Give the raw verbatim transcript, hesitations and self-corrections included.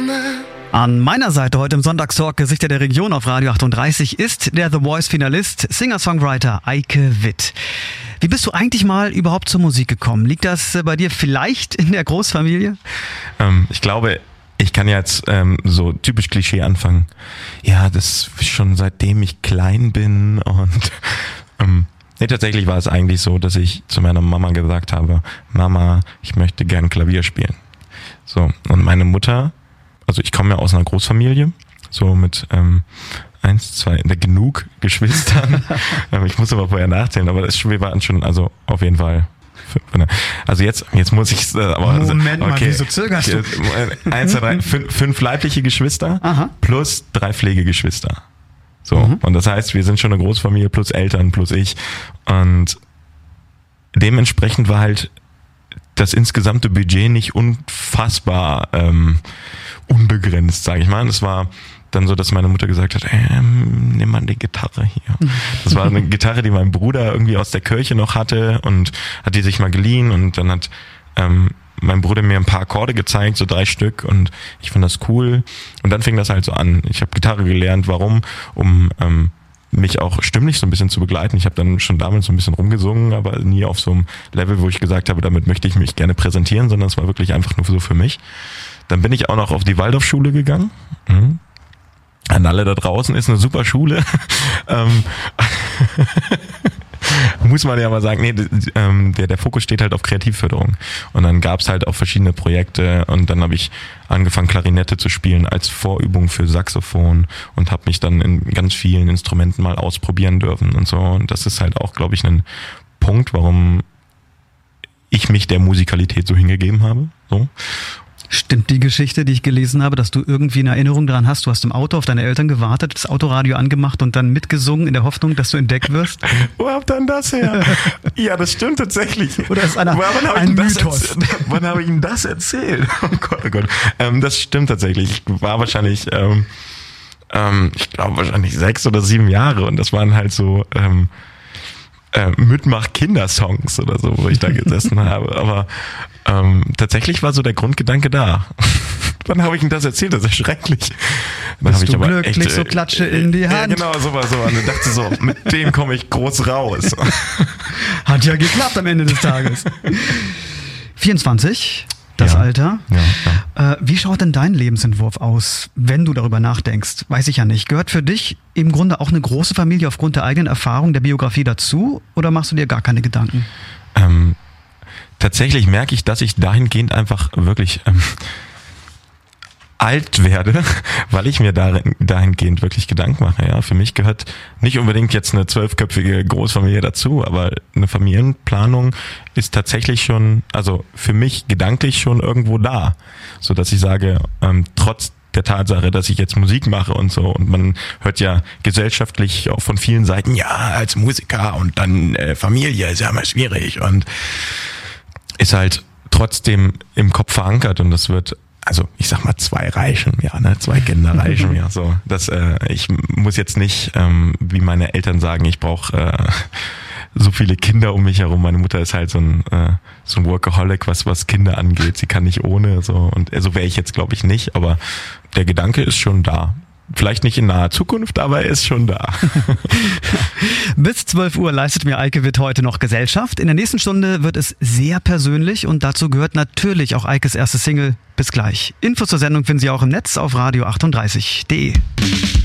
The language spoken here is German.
An meiner Seite heute im Sonntagstalk Gesichter der Region auf Radio achtunddreißig ist der The Voice-Finalist, Singer-Songwriter Eike Witt. Wie bist du eigentlich mal überhaupt zur Musik gekommen? Liegt das bei dir vielleicht in der Großfamilie? Ähm, ich glaube, ich kann jetzt ähm, so typisch Klischee anfangen. Ja, das schon seitdem ich klein bin und ähm, nee, tatsächlich war es eigentlich so, dass ich zu meiner Mama gesagt habe, Mama, ich möchte gern Klavier spielen. So, und meine Mutter, also ich komme ja aus einer Großfamilie, so mit ähm, eins, zwei, genug Geschwistern. Ich muss aber vorher nachzählen, aber das waren schon, also auf jeden Fall. Also jetzt, jetzt muss ich äh, aber Moment mal, okay. Wieso zögerst du? Eins, zwei, drei, fünf, fünf leibliche Geschwister. Aha. Plus drei Pflegegeschwister. So, Mhm. und das heißt, wir sind schon eine Großfamilie plus Eltern plus ich. Und dementsprechend war halt das insgesamte Budget nicht unfassbar ähm, unbegrenzt, sage ich mal. Das war dann so, dass meine Mutter gesagt hat, ähm, nimm mal die Gitarre hier. Das war eine Gitarre, die mein Bruder irgendwie aus der Kirche noch hatte und hat die sich mal geliehen und dann hat ähm, mein Bruder mir ein paar Akkorde gezeigt, so drei Stück und ich fand das cool und dann fing das halt so an. Ich habe Gitarre gelernt, warum? Um ähm, mich auch stimmlich so ein bisschen zu begleiten. Ich habe dann schon damals so ein bisschen rumgesungen, aber nie auf so einem Level, wo ich gesagt habe, damit möchte ich mich gerne präsentieren, sondern es war wirklich einfach nur so für mich. Dann bin ich auch noch auf die Waldorfschule gegangen. Mhm. An alle da draußen, ist eine super Schule. ähm, muss man ja mal sagen, nee, der, der Fokus steht halt auf Kreativförderung. Und dann gab's halt auch verschiedene Projekte und dann habe ich angefangen, Klarinette zu spielen als Vorübung für Saxophon und habe mich dann in ganz vielen Instrumenten mal ausprobieren dürfen und so. Und das ist halt auch, glaube ich, ein Punkt, warum ich mich der Musikalität so hingegeben habe. So. Stimmt die Geschichte, die ich gelesen habe, dass du irgendwie eine Erinnerung daran hast, du hast im Auto auf deine Eltern gewartet, das Autoradio angemacht und dann mitgesungen in der Hoffnung, dass du entdeckt wirst? Wo habt ihr denn das her? Ja, das stimmt tatsächlich. Oder ist einer, wann hab ein ich Mythos? Das, wann habe ich Ihnen das erzählt? Oh Gott, oh Gott. Ähm, das stimmt tatsächlich. Ich war wahrscheinlich, ähm, ähm, ich glaube wahrscheinlich sechs oder sieben Jahre und das waren halt so ähm, äh, Mitmach-Kindersongs oder so, wo ich da gesessen habe. Aber ähm, tatsächlich war so der Grundgedanke da. Wann habe ich Ihnen das erzählt? Das ist schrecklich. Dann Bist ich du aber glücklich, echt, so Klatsche in die Hand. Ja, genau, so war so. Und dann dachte so, mit dem komme ich groß raus. Hat ja geklappt am Ende des Tages. vierundzwanzig, das ja. Alter. Ja, ja. Äh, wie schaut denn dein Lebensentwurf aus, wenn du darüber nachdenkst? Weiß ich ja nicht. Gehört für dich im Grunde auch eine große Familie aufgrund der eigenen Erfahrung, der Biografie dazu? Oder machst du dir gar keine Gedanken? Ähm, tatsächlich merke ich, dass ich dahingehend einfach wirklich ähm, alt werde, weil ich mir darin, dahingehend wirklich Gedanken mache. Ja, für mich gehört nicht unbedingt jetzt eine zwölfköpfige Großfamilie dazu, aber eine Familienplanung ist tatsächlich schon, also für mich gedanklich schon irgendwo da, so dass ich sage, ähm, trotz der Tatsache, dass ich jetzt Musik mache und so und man hört ja gesellschaftlich auch von vielen Seiten, ja, als Musiker und dann äh, Familie ist ja immer schwierig und ist halt trotzdem im Kopf verankert und das wird, also ich sag mal, zwei reichen, ja, ne, zwei Kinder reichen, ja, so. Das, äh, ich muss jetzt nicht, ähm, wie meine Eltern sagen, ich brauche äh, so viele Kinder um mich herum. Meine Mutter ist halt so ein äh, so ein Workaholic, was was Kinder angeht. Sie kann nicht ohne, so und so wäre ich jetzt, glaube ich, nicht. Aber der Gedanke ist schon da. Vielleicht nicht in naher Zukunft, aber er ist schon da. Bis zwölf Uhr leistet mir Eike Witt heute noch Gesellschaft. In der nächsten Stunde wird es sehr persönlich und dazu gehört natürlich auch Eikes erste Single. Bis gleich. Infos zur Sendung finden Sie auch im Netz auf radio achtunddreißig punkt de.